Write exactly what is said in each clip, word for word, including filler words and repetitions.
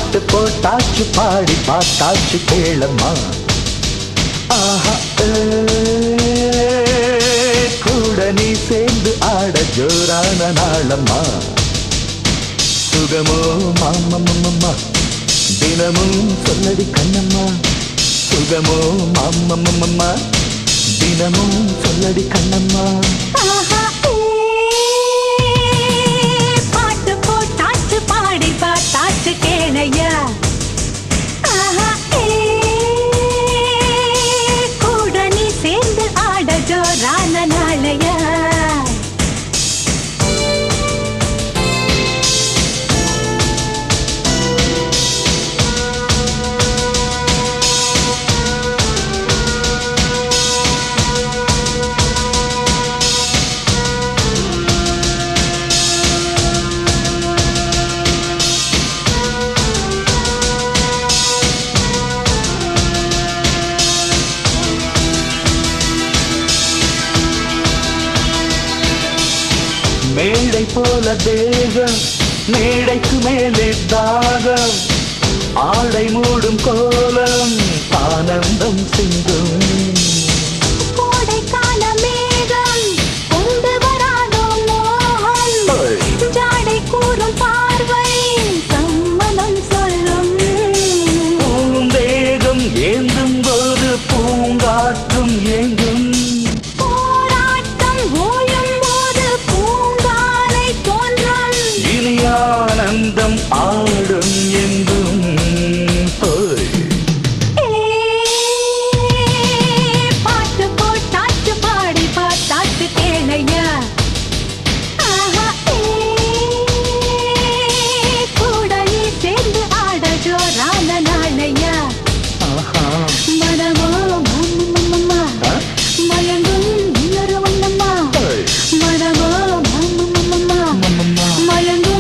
பாட்டு போட்டாச்சு பாடி பார்த்தாச்சு கேளம்மா. ஆஹா கூட நீ சேர்ந்து ஆட ஜோரான நாளம்மா. சுகமோ மாமம்மம்மா தினமும் சொல்லடி கண்ணம்மா. சுகமோ மாமம்மம்மா தினமும் சொல்லடி கண்ணம்மா. பாட்டு போட்டாச்சு பாடி பார்த்தாச்சு கேளையா. கூட நீ சேர்ந்து ஆட ஜோரான நாளையா. மேடை போல தேகம் மேடைக்கு மேலே தாகம் ஆடை மூடும் கோலம் ஆனந்தம் சிந்தும். கோடை கால மேகம் கொண்டு வராதோ மோகம். ஜாடை கூறும் பார்வை சம்மதம் சொல்லும். பூந்தேகம் ஏந்தும் போது பூங்காற்றும் ஏங்கும். ஆனந்தம் ஆடும் எங்கும். பாட்டு போட்டாச்சு பாடி பார்த்தாச்சு கேளையா. கூட நீ சேர்ந்து ஆட ஜோரான நாளையா. மனமோ மாமம்மம்மா மயங்கும் இன்னொரு வண்ணம்மா. மனமோ மாமம்மம்மா மயங்கும்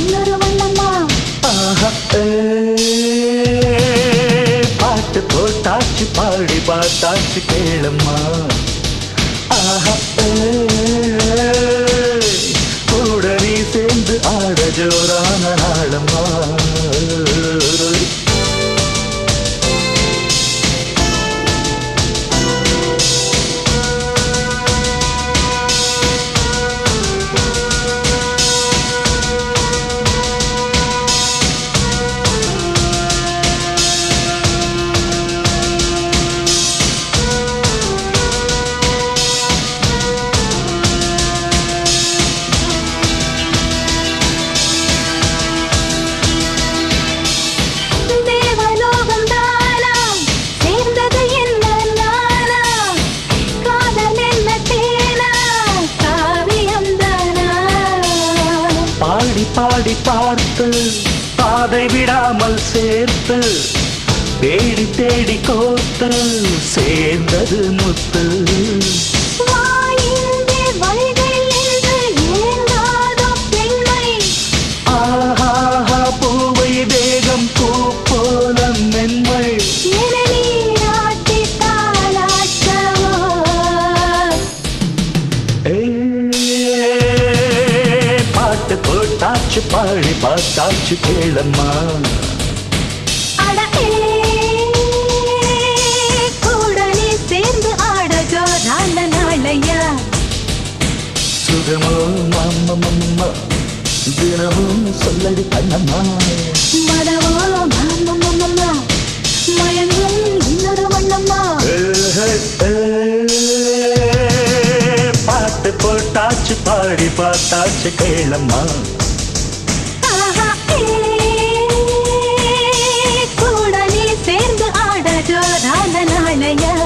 பாட்டு போட்டாச்சு பாடி பார்த்தாச்சு கேளம்மா. ஆஹா கூட நீ சேர்ந்து ஆட ஜோரான நாளம்மா. பாடி பாடி பார்த்து பாதை விடாமல் சேர்த்து தேடி தேடி கோத்து சேர்ந்தது முத்து. ஆஹா பூவை தேகம் பூ போல மென்மை. பாட்டு போட்டாச்சு பாடி பார்த்தாச்சு கேளம்மா. கூட நீ சேர்ந்து ஆட ஜோரான நாளையா. சுகமோ மாமம்மம்மா தினமும் சொல்லடி கண்ணம்மா. மனமோ மாமம்மம்மா மயங்கும் இன்னொரு வண்ணம்மா. பாட்டு போட்டாச்சு பாடி பார்த்தாச்சு கேளம்மா. கூட நீ சேர்ந்து ஆட ஜோரான நாளையா.